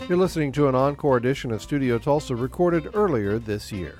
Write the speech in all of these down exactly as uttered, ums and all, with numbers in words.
You're listening to an encore edition of Studio Tulsa recorded earlier this year.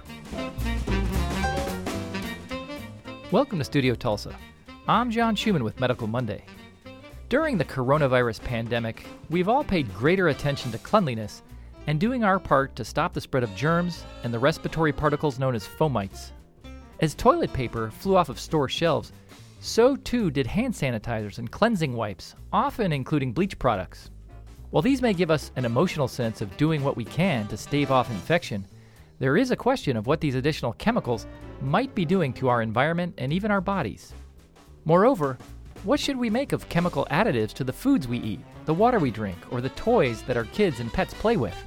Welcome to Studio Tulsa. I'm John Schumann with Medical Monday. During the coronavirus pandemic, we've all paid greater attention to cleanliness and doing our part to stop the spread of germs and the respiratory particles known as fomites. As toilet paper flew off of store shelves, so too did hand sanitizers and cleansing wipes, often including bleach products. While these may give us an emotional sense of doing what we can to stave off infection, there is a question of what these additional chemicals might be doing to our environment and even our bodies. Moreover, what should we make of chemical additives to the foods we eat, the water we drink, or the toys that our kids and pets play with?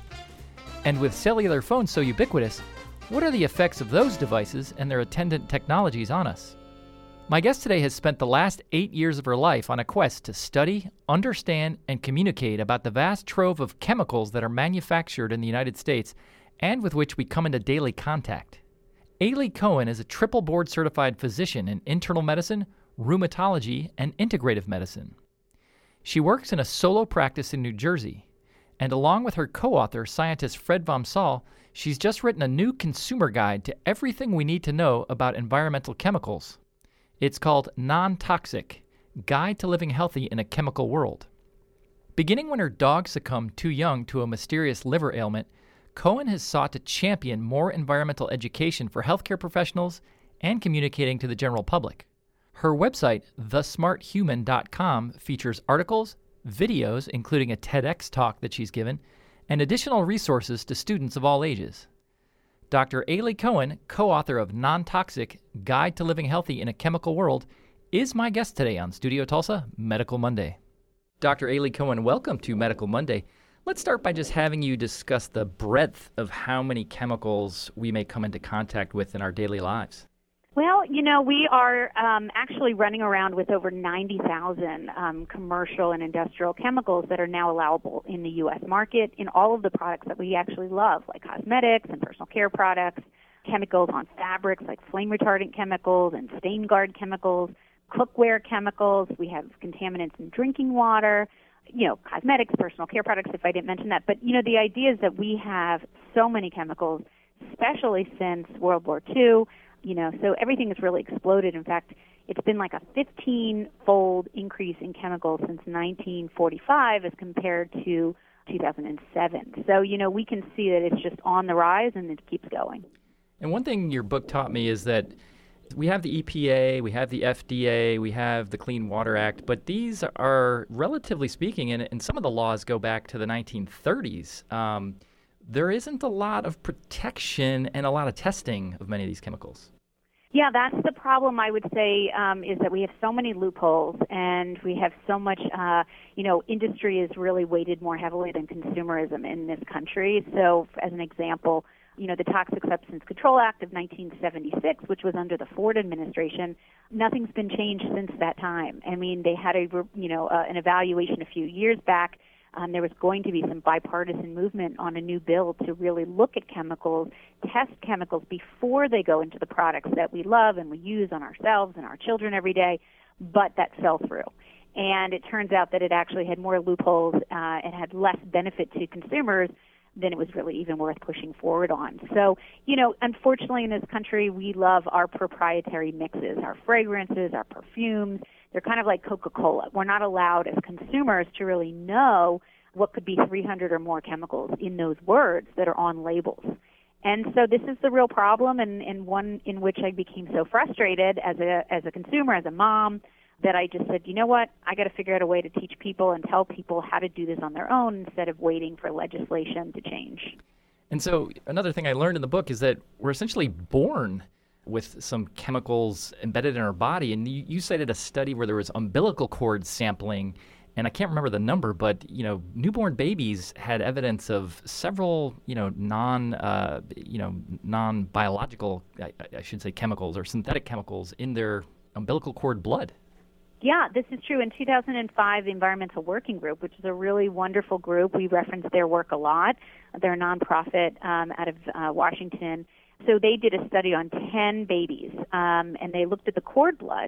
And with cellular phones so ubiquitous, what are the effects of those devices and their attendant technologies on us? My guest today has spent the last eight years of her life on a quest to study, understand, and communicate about the vast trove of chemicals that are manufactured in the United States and with which we come into daily contact. Aly Cohen is a triple board-certified physician in internal medicine, rheumatology, and integrative medicine. She works in a solo practice in New Jersey, and along with her co-author, scientist Fred Vom Saal, she's just written a new consumer guide to everything we need to know about environmental chemicals. It's called Non-Toxic: Guide to Living Healthy in a Chemical World. Beginning when her dog succumbed too young to a mysterious liver ailment, Cohen has sought to champion more environmental education for healthcare professionals and communicating to the general public. Her website, the smart human dot com, features articles, videos, including a TEDx talk that she's given, and additional resources to students of all ages. Doctor Aly Cohen, co-author of Non-Toxic: Guide to Living Healthy in a Chemical World, is my guest today on Studio Tulsa Medical Monday. Doctor Aly Cohen, welcome to Medical Monday. Let's start by just having you discuss the breadth of how many chemicals we may come into contact with in our daily lives. Well, you know, we are um, actually running around with over ninety thousand um, commercial and industrial chemicals that are now allowable in the U S market in all of the products that we actually love, like cosmetics and personal care products, chemicals on fabrics like flame retardant chemicals and stain guard chemicals, cookware chemicals. We have contaminants in drinking water, you know, cosmetics, personal care products, if I didn't mention that. But, you know, the idea is that we have so many chemicals, especially since World War Two. You know, so everything has really exploded. In fact, it's been like a fifteen-fold increase in chemicals since nineteen forty-five as compared to two thousand seven. So, you know, we can see that it's just on the rise and it keeps going. And one thing your book taught me is that we have the E P A, we have the F D A, we have the Clean Water Act, but these are, relatively speaking, and, and some of the laws go back to the nineteen thirties. Um, there isn't a lot of protection and a lot of testing of many of these chemicals. Yeah, that's the problem, I would say, um, is that we have so many loopholes and we have so much, uh, you know, industry is really weighted more heavily than consumerism in this country. So, as an example, you know, the Toxic Substance Control Act of nineteen seventy-six, which was under the Ford administration, nothing's been changed since that time. I mean, they had a, you know, uh, an evaluation a few years back. Um, there was going to be some bipartisan movement on a new bill to really look at chemicals, test chemicals before they go into the products that we love and we use on ourselves and our children every day, but that fell through. And it turns out that it actually had more loopholes uh, and had less benefit to consumers than it was really even worth pushing forward on. So, you know, unfortunately in this country, we love our proprietary mixes, our fragrances, our perfumes. They're kind of like Coca-Cola. We're not allowed as consumers to really know what could be three hundred or more chemicals in those words that are on labels. And so this is the real problem, and, and one in which I became so frustrated as a as a consumer, as a mom, that I just said, you know what, I got to figure out a way to teach people and tell people how to do this on their own instead of waiting for legislation to change. And so another thing I learned in the book is that we're essentially born with some chemicals embedded in our body. And you, you cited a study where there was umbilical cord sampling, and I can't remember the number, but, you know, newborn babies had evidence of several, you know, non, uh, you know, non-biological, I, I should say, chemicals or synthetic chemicals in their umbilical cord blood. Yeah, this is true. In two thousand five, the Environmental Working Group, which is a really wonderful group, we reference their work a lot. They're a nonprofit um, out of uh, Washington. So they did a study on ten babies, um, and they looked at the cord blood,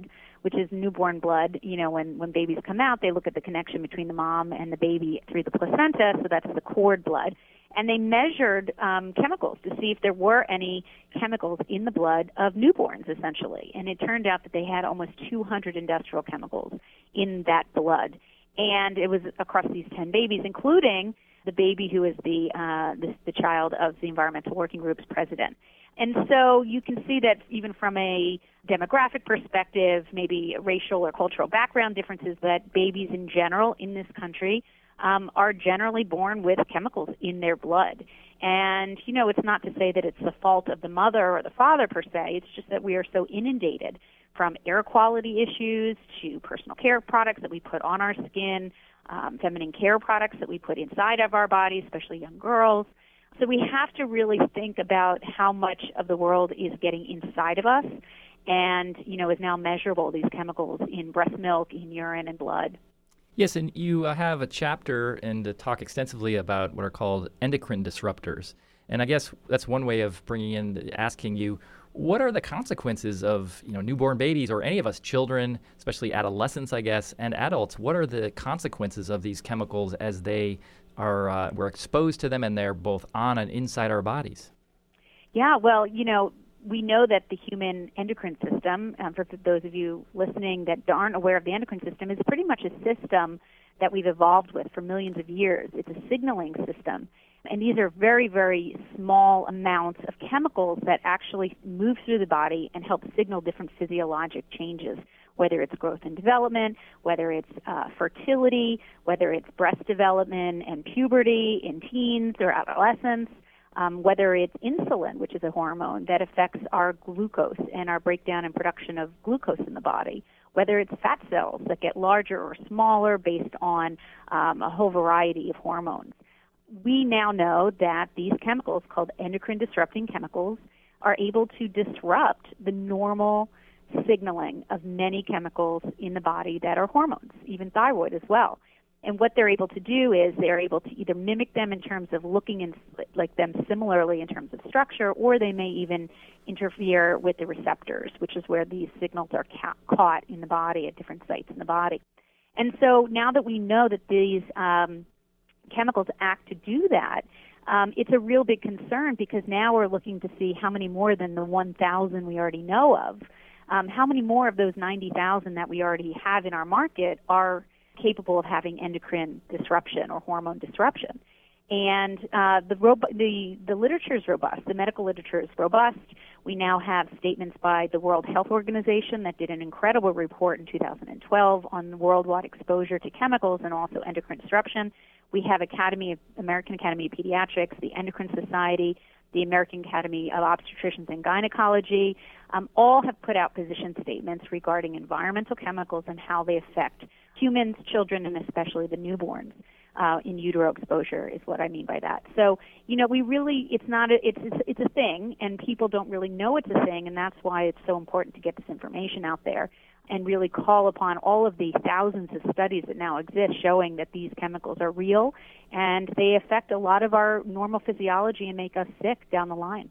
which is newborn blood. You know, when, when babies come out, they look at the connection between the mom and the baby through the placenta, so that's the cord blood. And they measured um, chemicals to see if there were any chemicals in the blood of newborns, essentially. And it turned out that they had almost two hundred industrial chemicals in that blood. And it was across these ten babies, including the baby who is the, uh, the, the child of the Environmental Working Group's president. And so you can see that even from a demographic perspective, maybe racial or cultural background differences, that babies in general in this country Um, are generally born with chemicals in their blood. And, you know, it's not to say that it's the fault of the mother or the father per se. It's just that we are so inundated from air quality issues to personal care products that we put on our skin, um, feminine care products that we put inside of our bodies, especially young girls. So we have to really think about how much of the world is getting inside of us and, you know, is now measurable, these chemicals in breast milk, in urine, and blood. Yes, and you uh, have a chapter and uh, talk extensively about what are called endocrine disruptors. And I guess that's one way of bringing in, asking you, what are the consequences of, you know, newborn babies or any of us children, especially adolescents, I guess, and adults? What are the consequences of these chemicals as they are, uh, we're exposed to them and they're both on and inside our bodies? Yeah, well, you know, we know that the human endocrine system, um, for those of you listening that aren't aware of the endocrine system, is pretty much a system that we've evolved with for millions of years. It's a signaling system. And these are very, very small amounts of chemicals that actually move through the body and help signal different physiologic changes, whether it's growth and development, whether it's uh, fertility, whether it's breast development and puberty in teens or adolescents. Um, whether it's insulin, which is a hormone that affects our glucose and our breakdown and production of glucose in the body, whether it's fat cells that get larger or smaller based on um, a whole variety of hormones. We now know that these chemicals, called endocrine disrupting chemicals, are able to disrupt the normal signaling of many chemicals in the body that are hormones, even thyroid as well. And what they're able to do is they're able to either mimic them in terms of looking in, like them similarly in terms of structure, or they may even interfere with the receptors, which is where these signals are ca- caught in the body at different sites in the body. And so now that we know that these um, chemicals act to do that, um, it's a real big concern, because now we're looking to see how many more than the one thousand we already know of, um, how many more of those ninety thousand that we already have in our market are capable of having endocrine disruption or hormone disruption. And uh, the, rob- the the literature is robust. The medical literature is robust. We now have statements by the World Health Organization that did an incredible report in two thousand twelve on worldwide exposure to chemicals and also endocrine disruption. We have Academy of, American Academy of Pediatrics, the Endocrine Society, the American Academy of Obstetricians and Gynecology, um, all have put out position statements regarding environmental chemicals and how they affect humans, children, and especially the newborns. Uh, in utero exposure is what I mean by that. So, you know, we really, it's not, a, it's, it's it's a thing, and people don't really know it's a thing, and that's why it's so important to get this information out there and really call upon all of the thousands of studies that now exist showing that these chemicals are real and they affect a lot of our normal physiology and make us sick down the line.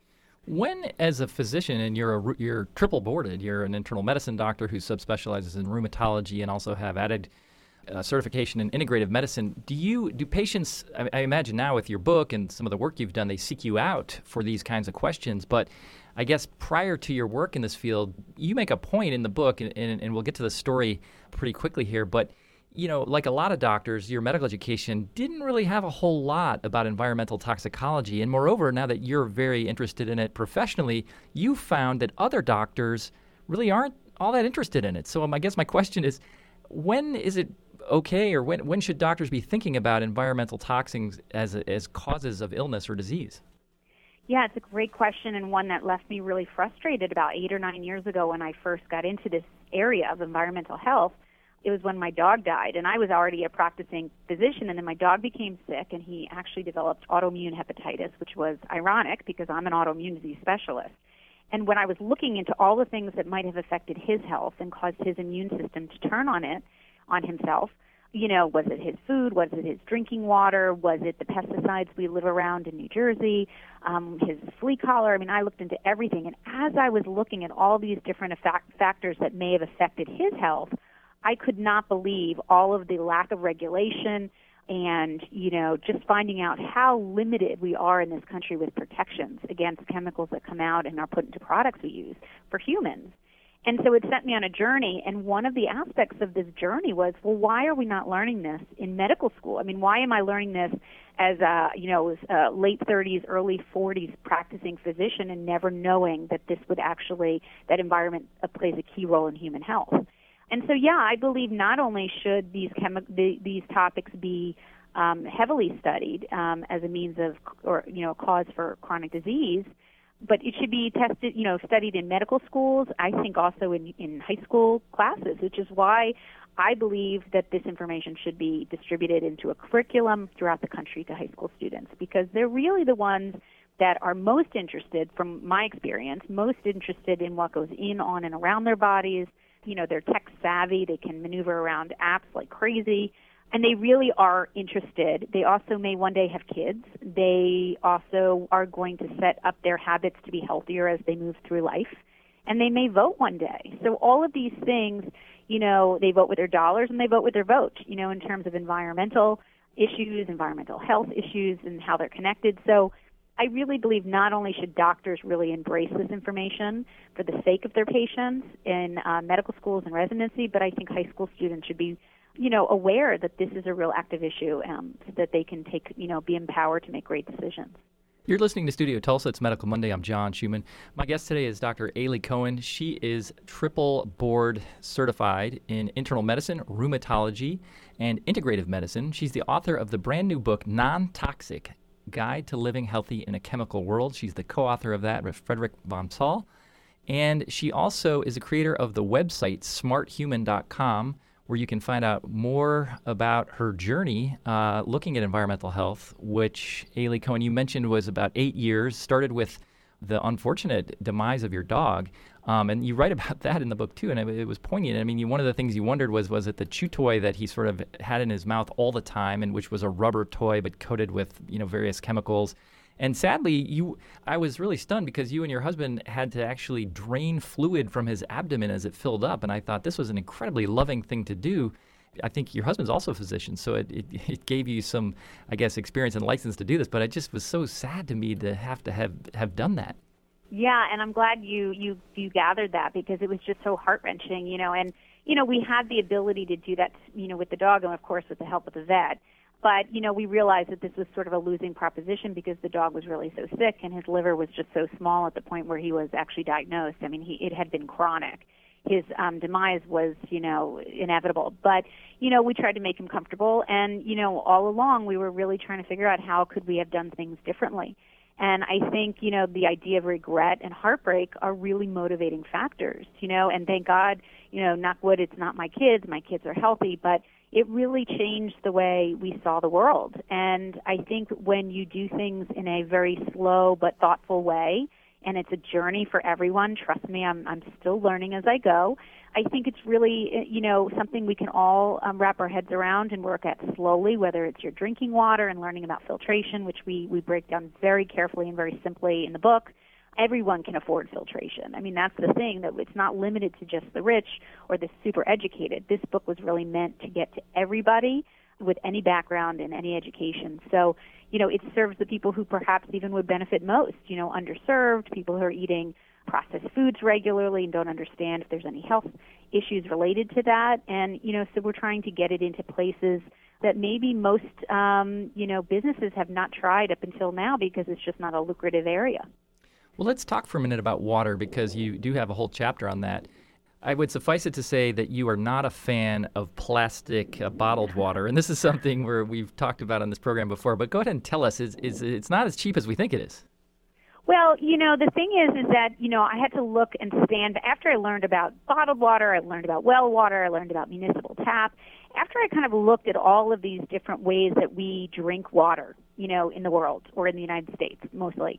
When, as a physician, and you're a, you're triple boarded, you're an internal medicine doctor who subspecializes in rheumatology and also have added uh, certification in integrative medicine, do you do patients? I, I imagine now with your book and some of the work you've done, they seek you out for these kinds of questions. But I guess prior to your work in this field, you make a point in the book, and, and, and we'll get to the story pretty quickly here. But you know, like a lot of doctors, your medical education didn't really have a whole lot about environmental toxicology. And moreover, now that you're very interested in it professionally, you found that other doctors really aren't all that interested in it. So um, I guess my question is, when is it okay, or when when should doctors be thinking about environmental toxins as a, as causes of illness or disease? Yeah, it's a great question, and one that left me really frustrated about eight or nine years ago when I first got into this area of environmental health. It was when my dog died, and I was already a practicing physician, and then my dog became sick, and he actually developed autoimmune hepatitis, which was ironic because I'm an autoimmune disease specialist. And when I was looking into all the things that might have affected his health and caused his immune system to turn on it, on himself, You know, was it his food? Was it his drinking water? Was it the pesticides we live around in New Jersey? Um, his flea collar? I mean, I looked into everything. And as I was looking at all these different effect- factors that may have affected his health, I could not believe all of the lack of regulation and, you know, just finding out how limited we are in this country with protections against chemicals that come out and are put into products we use for humans. And so it sent me on a journey, and one of the aspects of this journey was, well, why are we not learning this in medical school? I mean, why am I learning this as a, you know, a late thirties, early forties practicing physician and never knowing that this would actually, that environment uh, plays a key role in human health? And so, yeah, I believe not only should these chemi- the, these topics be um, heavily studied um, as a means of, or, you know, a cause for chronic disease, but it should be tested, you know, studied in medical schools, I think also in, in high school classes, which is why I believe that this information should be distributed into a curriculum throughout the country to high school students, because they're really the ones that are most interested, from my experience, most interested in what goes in, on, and around their bodies. You know, they're tech savvy, they can maneuver around apps like crazy. And they really are interested. They also may one day have kids. They also are going to set up their habits to be healthier as they move through life. And they may vote one day. So all of these things, you know, they vote with their dollars and they vote with their vote, you know, in terms of environmental issues, environmental health issues, and how they're connected. So I really believe not only should doctors really embrace this information for the sake of their patients in uh, medical schools and residency, but I think high school students should be, you know, aware that this is a real active issue, um, so that they can take, you know, be empowered to make great decisions. You're listening to Studio Tulsa. It's Medical Monday. I'm John Schuman. My guest today is Doctor Aly Cohen. She is triple board certified in internal medicine, rheumatology, and integrative medicine. She's the author of the brand new book, Non-Toxic: Guide to Living Healthy in a Chemical World. She's the co-author of that with Frederick von Saul. And she also is a creator of the website smart human dot com, where you can find out more about her journey uh, looking at environmental health, which, Aly Cohen, you mentioned was about eight years, started with the unfortunate demise of your dog. Um, and you write about that in the book, too, and it, it was poignant. I mean, you, one of the things you wondered was, was it the chew toy that he sort of had in his mouth all the time, and which was a rubber toy but coated with, you know, various chemicals. And sadly, you, I was really stunned because you and your husband had to actually drain fluid from his abdomen as it filled up. And I thought this was an incredibly loving thing to do. I think your husband's also a physician, so it, it, it gave you some, I guess, experience and license to do this. But it just was so sad to me to have to have, have done that. Yeah, and I'm glad you, you, you gathered that, because it was just so heart-wrenching, you know. And, you know, we had the ability to do that, you know, with the dog and, of course, with the help of the vet. But, you know, we realized that this was sort of a losing proposition because the dog was really so sick and his liver was just so small at the point where he was actually diagnosed. I mean, he, it had been chronic. His um, demise was, you know, inevitable. But, you know, we tried to make him comfortable. And, you know, all along we were really trying to figure out how could we have done things differently. And I think, you know, the idea of regret and heartbreak are really motivating factors, you know, and thank God, you know, knock wood, it's not my kids. My kids are healthy, but it really changed the way we saw the world. And I think when you do things in a very slow but thoughtful way, and it's a journey for everyone, trust me, I'm, I'm still learning as I go, I think it's really, you know, something we can all um, wrap our heads around and work at slowly, whether it's your drinking water and learning about filtration, which we, we break down very carefully and very simply in the book. Everyone can afford filtration. I mean, that's the thing, that it's not limited to just the rich or the super educated. This book was really meant to get to everybody with any background and any education. So, you know, it serves the people who perhaps even would benefit most, you know, underserved, people who are eating processed foods regularly and don't understand if there's any health issues related to that. And, you know, so we're trying to get it into places that maybe most, um, you know, businesses have not tried up until now because it's just not a lucrative area. Well, let's talk for a minute about water, because you do have a whole chapter on that. I would suffice it to say that you are not a fan of plastic uh, bottled water, and this is something where we've talked about on this program before. But go ahead and tell us, is, is it's not as cheap as we think it is. Well, you know, the thing is, is that, you know, I had to look and stand, after I learned about bottled water, I learned about well water, I learned about municipal tap. After I kind of looked at all of these different ways that we drink water, you know, in the world, or in the United States mostly,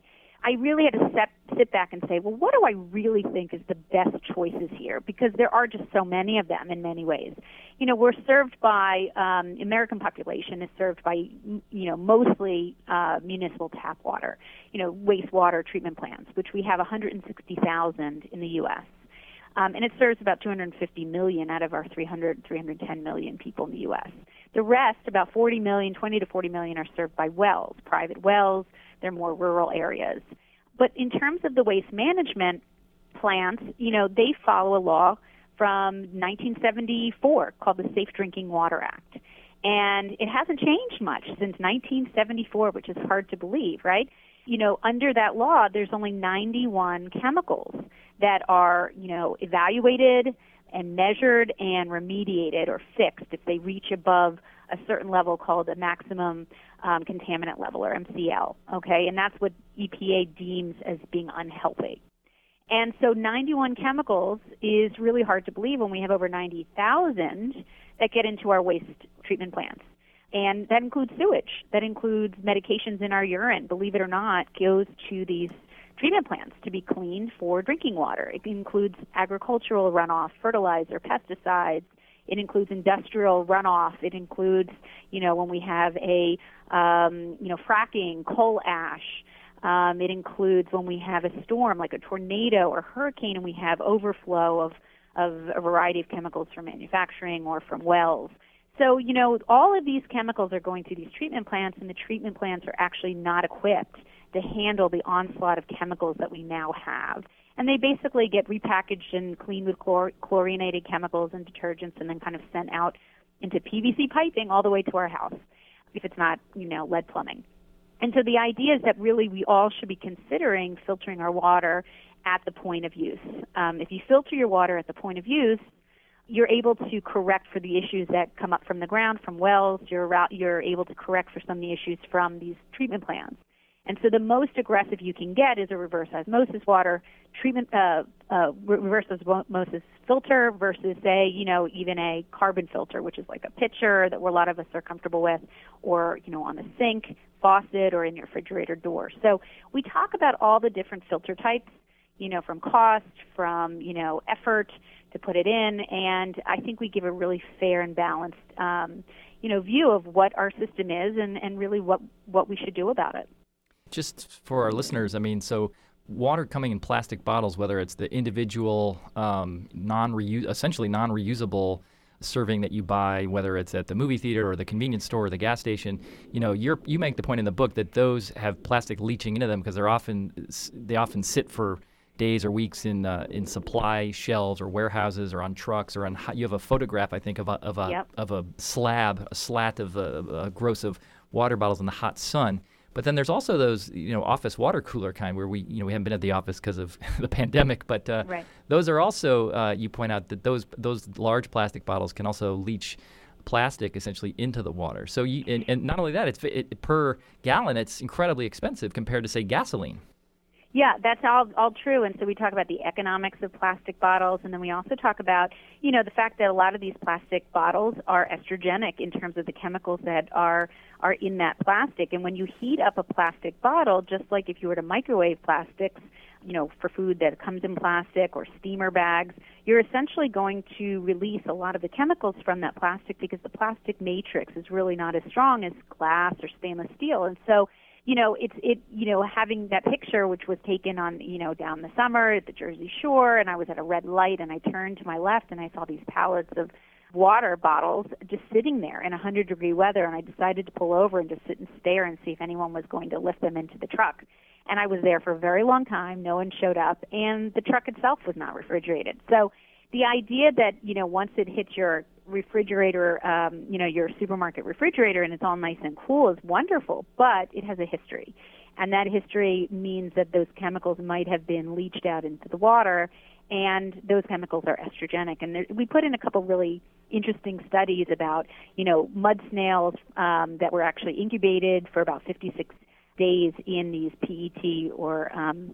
I really had to set, sit back and say, well, what do I really think is the best choices here? Because there are just so many of them in many ways. You know, we're served by, um, American population is served by, you know, mostly uh, municipal tap water, you know, wastewater treatment plants, which we have one hundred sixty thousand in the U S Um, and it serves about two hundred fifty million out of our three hundred, three hundred ten million people in the U S The rest, about forty million, twenty to forty million, are served by wells, private wells. They're more rural areas. But in terms of the waste management plants, you know, they follow a law from nineteen seventy-four called the Safe Drinking Water Act. And it hasn't changed much since nineteen seventy-four, which is hard to believe, right? You know, under that law, there's only ninety-one chemicals that are, you know, evaluated and measured and remediated or fixed if they reach above a certain level called a maximum um, contaminant level, or M C L, okay? And that's what E P A deems as being unhealthy. And so ninety-one chemicals is really hard to believe when we have over ninety thousand that get into our waste treatment plants. And that includes sewage. That includes medications in our urine, believe it or not, goes to these treatment plants to be cleaned for drinking water. It includes agricultural runoff, fertilizer, pesticides. It includes industrial runoff. It includes, you know, when we have a, um, you know, fracking, coal ash. Um, it includes when we have a storm like a tornado or hurricane and we have overflow of, of a variety of chemicals from manufacturing or from wells. So, you know, all of these chemicals are going through these treatment plants, and the treatment plants are actually not equipped to handle the onslaught of chemicals that we now have. And they basically get repackaged and cleaned with chlor- chlorinated chemicals and detergents and then kind of sent out into P V C piping all the way to our house, if it's not, you know, lead plumbing. And so the idea is that really we all should be considering filtering our water at the point of use. Um, if you filter your water at the point of use, you're able to correct for the issues that come up from the ground, from wells. You're, you're able to correct for some of the issues from these treatment plants. And so the most aggressive you can get is a reverse osmosis water treatment, uh, uh, reverse osmosis filter versus, say, you know, even a carbon filter, which is like a pitcher that a lot of us are comfortable with, or, you know, on the sink, faucet, or in your refrigerator door. So we talk about all the different filter types, you know, from cost, from, you know, effort to put it in, and I think we give a really fair and balanced, um, you know, view of what our system is and, and really what, what we should do about it. Just for our listeners, I mean, so water coming in plastic bottles, whether it's the individual, um, non-reuse, essentially non-reusable serving that you buy, whether it's at the movie theater or the convenience store or the gas station, you know, you're, you make the point in the book that those have plastic leaching into them because they're often they often sit for days or weeks in uh, in supply shelves or warehouses or on trucks or on. You have a photograph, I think, of a of a yep. of a slab, a slat of uh, uh, gross of water bottles in the hot sun. But then there's also those, you know, office water cooler kind where we, you know, we haven't been at the office because of the pandemic. But uh, right. those are also, uh, you point out that those those large plastic bottles can also leach plastic essentially into the water. So, you, and, and not only that, it's it, per gallon, it's incredibly expensive compared to, say, gasoline. Yeah, that's all all true. And so we talk about the economics of plastic bottles, and then we also talk about, you know, the fact that a lot of these plastic bottles are estrogenic in terms of the chemicals that are are in that plastic. And when you heat up a plastic bottle, just like if you were to microwave plastics, you know, for food that comes in plastic or steamer bags, you're essentially going to release a lot of the chemicals from that plastic because the plastic matrix is really not as strong as glass or stainless steel. And so, you know, it's, it, you know, having that picture, which was taken on, you know, down the summer at the Jersey Shore, and I was at a red light, and I turned to my left, and I saw these pallets of water bottles just sitting there in one hundred degree weather, and I decided to pull over and just sit and stare and see if anyone was going to lift them into the truck. And I was there for a very long time. No one showed up, and the truck itself was not refrigerated. So the idea that, you know, once it hits your refrigerator, um, you know, your supermarket refrigerator and it's all nice and cool is wonderful, but it has a history. And that history means that those chemicals might have been leached out into the water, and those chemicals are estrogenic. And there, we put in a couple really interesting studies about, you know, mud snails um, that were actually incubated for about fifty-six days in these P E T or um,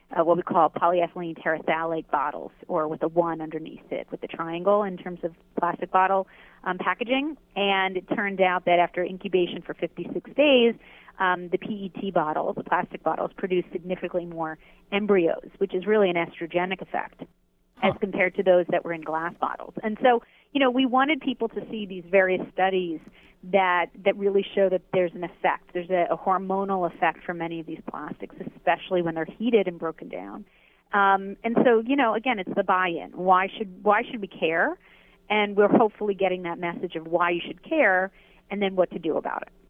uh, what we call polyethylene terephthalate bottles, or with a one underneath it, with the triangle in terms of plastic bottle um, packaging. And it turned out that after incubation for fifty-six days, um, the P E T bottles, the plastic bottles, produce significantly more embryos, which is really an estrogenic effect as compared to those that were in glass bottles. And so, you know, we wanted people to see these various studies that that really show that there's an effect. There's a, a hormonal effect for many of these plastics, especially when they're heated and broken down. Um, and so, you know, again, it's the buy-in. Why should why should we care? And we're hopefully getting that message of why you should care, and then what to do about it.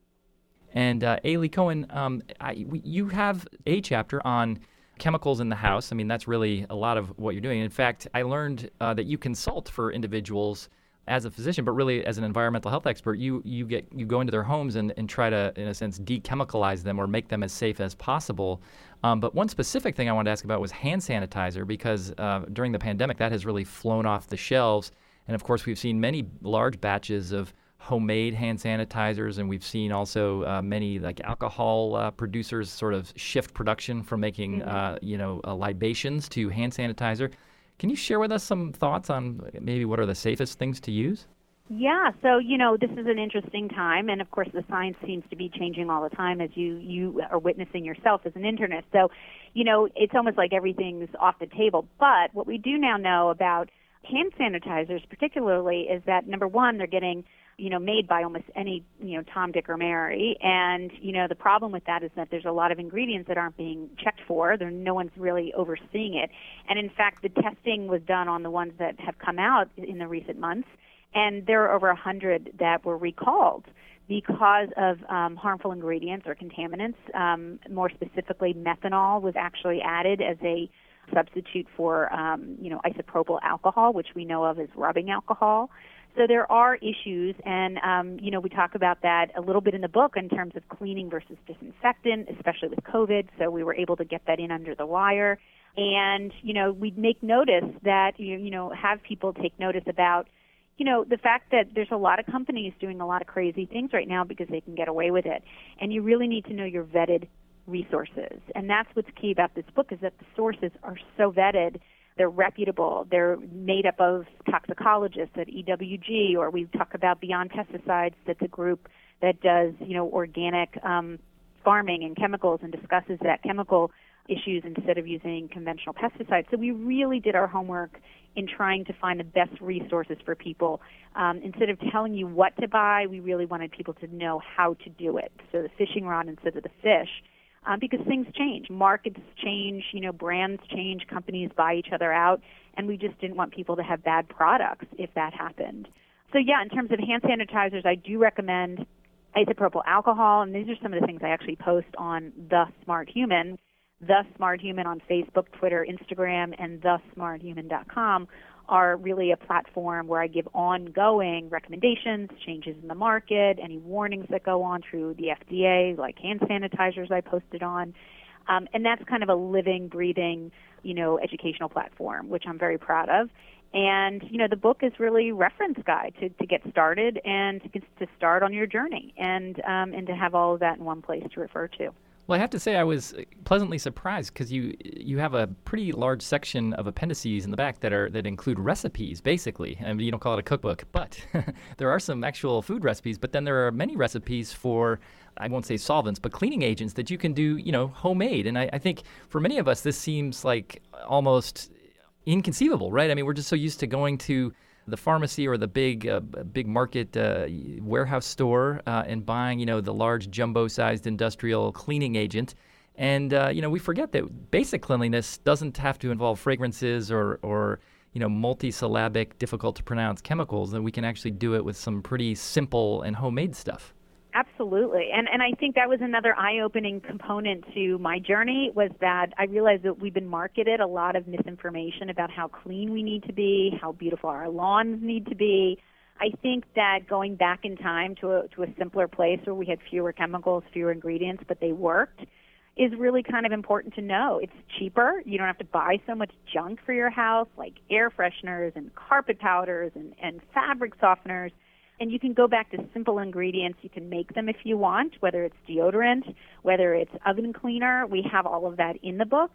And uh, Ailey Cohen, um, I, we, you have a chapter on chemicals in the house. I mean, that's really a lot of what you're doing. In fact, I learned uh, that you consult for individuals as a physician, but really as an environmental health expert. You you get you go into their homes and, and try to, in a sense, dechemicalize them or make them as safe as possible. Um, but one specific thing I wanted to ask about was hand sanitizer, because uh, during the pandemic, that has really flown off the shelves. And of course, we've seen many large batches of homemade hand sanitizers, and we've seen also uh, many like alcohol uh, producers sort of shift production from making mm-hmm. uh, you know uh, libations to hand sanitizer. Can you share with us some thoughts on maybe what are the safest things to use? Yeah, so, you know, this is an interesting time, and of course the science seems to be changing all the time, as you, you are witnessing yourself as an internist. So, you know, it's almost like everything's off the table. But what we do now know about hand sanitizers particularly is that, number one, they're getting you know, made by almost any, you know, Tom, Dick, or Mary. And, you know, the problem with that is that there's a lot of ingredients that aren't being checked for. There, no one's really overseeing it. And, in fact, the testing was done on the ones that have come out in the recent months, and there are over one hundred that were recalled because of um, harmful ingredients or contaminants. Um, more specifically, methanol was actually added as a substitute for, um, you know, isopropyl alcohol, which we know of as rubbing alcohol. So there are issues, and, um, you know, we talk about that a little bit in the book in terms of cleaning versus disinfectant, especially with COVID, so we were able to get that in under the wire. And, you know, we make notice that, you, you know, have people take notice about, you know, the fact that there's a lot of companies doing a lot of crazy things right now because they can get away with it. And you really need to know your vetted resources. And that's what's key about this book, is that the sources are so vetted. They're reputable. They're made up of toxicologists at E W G, or we talk about Beyond Pesticides. That's a group that does, you know, organic um, farming and chemicals and discusses that chemical issues instead of using conventional pesticides. So we really did our homework in trying to find the best resources for people. Um, instead of telling you what to buy, we really wanted people to know how to do it. So the fishing rod instead of the fish. Um, because things change, markets change, you know, brands change, companies buy each other out, and we just didn't want people to have bad products if that happened. So, yeah, in terms of hand sanitizers, I do recommend isopropyl alcohol, and these are some of the things I actually post on The Smart Human, The Smart Human on Facebook, Twitter, Instagram, and the smart human dot com are really a platform where I give ongoing recommendations, changes in the market, any warnings that go on through the F D A, like hand sanitizers I posted on. Um, and that's kind of a living, breathing, you know, educational platform, which I'm very proud of. And, you know, the book is really a reference guide to, to get started and to, to start on your journey, and um, and to have all of that in one place to refer to. Well, I have to say I was pleasantly surprised, because you you have a pretty large section of appendices in the back that are that include recipes, basically. I mean, you don't call it a cookbook, but there are some actual food recipes. But then there are many recipes for, I won't say solvents, but cleaning agents that you can do, you know, homemade. And I, I think for many of us, this seems like almost inconceivable, right? I mean, we're just so used to going to the pharmacy or the big uh, big market uh, warehouse store uh, and buying, you know, the large jumbo-sized industrial cleaning agent. And, uh, you know, we forget that basic cleanliness doesn't have to involve fragrances or, or you know, multisyllabic, difficult-to-pronounce chemicals, and we can actually do it with some pretty simple and homemade stuff. Absolutely. And and I think that was another eye-opening component to my journey, was that I realized that we've been marketed a lot of misinformation about how clean we need to be, how beautiful our lawns need to be. I think that going back in time to a, to a simpler place where we had fewer chemicals, fewer ingredients, but they worked, is really kind of important to know. It's cheaper. You don't have to buy so much junk for your house, like air fresheners and carpet powders and, and fabric softeners. And you can go back to simple ingredients. You can make them if you want, whether it's deodorant, whether it's oven cleaner. We have all of that in the book.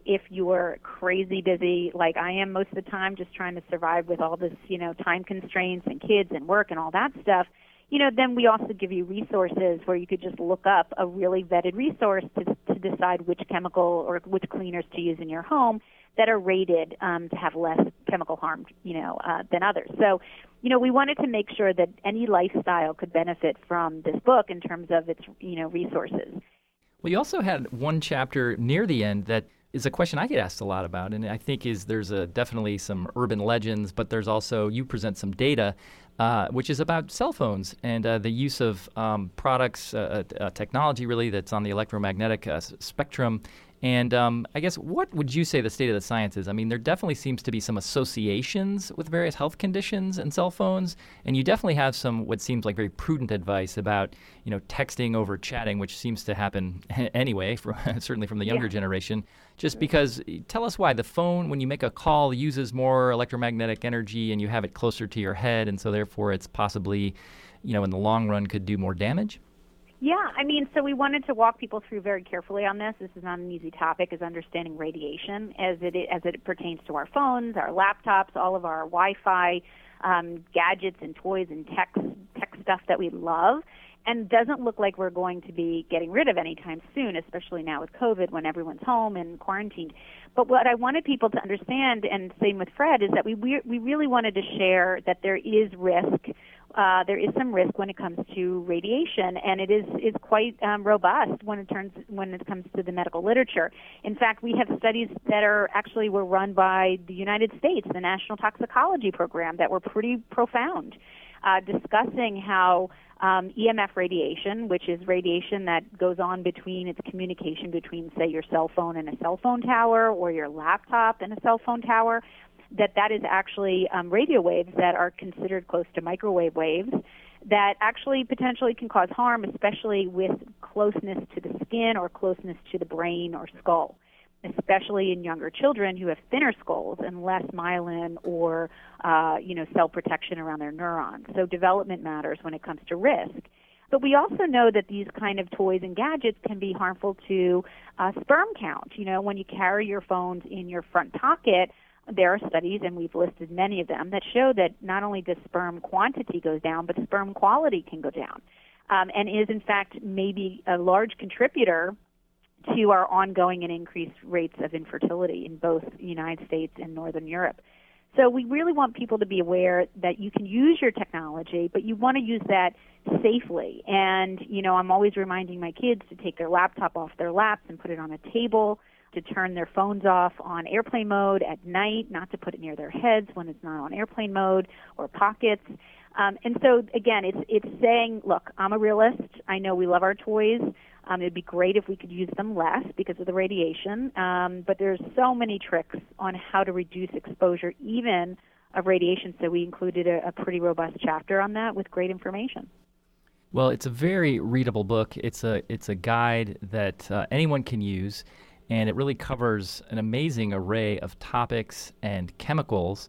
if you're crazy busy like I am most of the time, just trying to survive with all this, you know, time constraints and kids and work and all that stuff, you know, then we also give you resources where you could just look up a really vetted resource to, to decide which chemical or which cleaners to use in your home that are rated um, to have less chemical harm, you know, uh, than others. So, you know, we wanted to make sure that any lifestyle could benefit from this book in terms of its, you know, resources. Well, you also had one chapter near the end that is a question I get asked a lot about, and I think is there's a, definitely some urban legends, but there's also, you present some data, uh, which is about cell phones and uh, the use of um, products, uh, uh, technology really that's on the electromagnetic uh, spectrum. And um, I guess, what would you say the state of the science is? I mean, there definitely seems to be some associations with various health conditions and cell phones, and you definitely have some what seems like very prudent advice about, you know, texting over chatting, which seems to happen anyway, from, certainly from the younger yeah. generation. Just because, tell us why the phone, when you make a call, uses more electromagnetic energy, and you have it closer to your head, and so therefore it's possibly, you know, in the long run could do more damage? Yeah, I mean, so we wanted to walk people through very carefully on this. This is not an easy topic, is understanding radiation as it as it pertains to our phones, our laptops, all of our Wi-Fi um, gadgets and toys and tech tech stuff that we love, and doesn't look like we're going to be getting rid of anytime soon, especially now with COVID when everyone's home and quarantined. But what I wanted people to understand, and same with Fred, is that we we, we really wanted to share that there is risk. Uh, there is some risk when it comes to radiation, and it is is quite um, robust when it turns when it comes to the medical literature. In fact, we have studies that are actually were run by the United States, the National Toxicology Program, that were pretty profound, uh, discussing how um, E M F radiation, which is radiation that goes on between its communication between, say, your cell phone and a cell phone tower, or your laptop and a cell phone tower, that that is actually um, radio waves that are considered close to microwave waves that actually potentially can cause harm, especially with closeness to the skin or closeness to the brain or skull, especially in younger children who have thinner skulls and less myelin or, uh, you know, cell protection around their neurons. So development matters when it comes to risk. But we also know that these kind of toys and gadgets can be harmful to uh, sperm count. You know, when you carry your phones in your front pocket, there are studies, and we've listed many of them, that show that not only does sperm quantity go down, but sperm quality can go down, um, and is, in fact, maybe a large contributor to our ongoing and increased rates of infertility in both the United States and Northern Europe. So we really want people to be aware that you can use your technology, but you want to use that safely. And, you know, I'm always reminding my kids to take their laptop off their laps and put it on a table, to turn their phones off on airplane mode at night, not to put it near their heads when it's not on airplane mode or pockets. Um, and so, again, it's it's saying, look, I'm a realist. I know we love our toys. Um, it would be great if we could use them less because of the radiation. Um, but there's so many tricks on how to reduce exposure, even of radiation. So we included a, a pretty robust chapter on that with great information. Well, it's a very readable book. It's a it's a guide that uh, anyone can use. And it really covers an amazing array of topics and chemicals.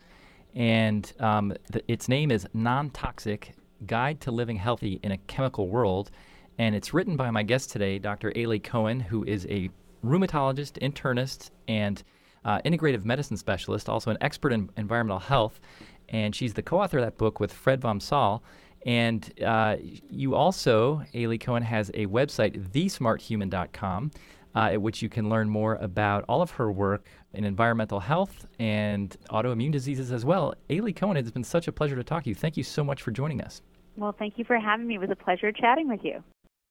And um, the, its name is Non-Toxic, Guide to Living Healthy in a Chemical World. And it's written by my guest today, Doctor Aly Cohen, who is a rheumatologist, internist, and uh, integrative medicine specialist, also an expert in environmental health. And she's the co-author of that book with Fred Vom Saal. And uh, you also, Aly Cohen, has a website, the smart human dot com. Uh, at which you can learn more about all of her work in environmental health and autoimmune diseases as well. Aly Cohen, it's been such a pleasure to talk to you. Thank you so much for joining us. Well, thank you for having me. It was a pleasure chatting with you.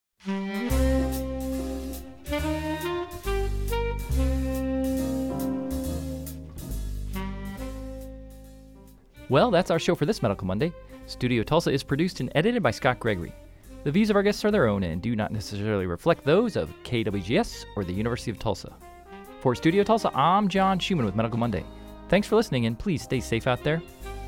Well, that's our show for this Medical Monday. Studio Tulsa is produced and edited by Scott Gregory. The views of our guests are their own and do not necessarily reflect those of K W G S or the University of Tulsa. For Studio Tulsa, I'm John Schumann with Medical Monday. Thanks for listening, and please stay safe out there.